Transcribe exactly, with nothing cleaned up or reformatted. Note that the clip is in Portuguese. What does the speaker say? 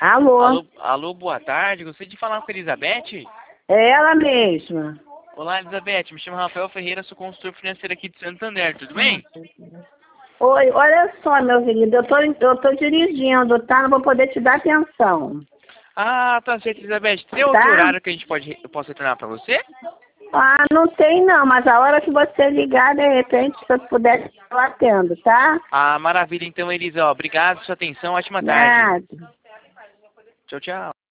Alô? Alô, alô, boa tarde. Gostaria de falar com a Elizabeth? É ela mesma. Olá, Elizabeth. Me chamo Rafael Ferreira, sou consultor financeiro aqui de Santander. Tudo bem? Oi, olha só, meu querido, eu tô, eu tô dirigindo, tá? Não vou poder te dar atenção. Ah, tá certo, Elizabeth. Tem outro Tá? horário que a gente pode, eu posso retornar para você? Ah, não tem não, mas a hora que você ligar, de repente, se eu puder, eu atendo, tá? Ah, maravilha. Então, Elisa, ó, obrigado pela sua atenção. Ótima tarde. Nada. Tchau, tchau.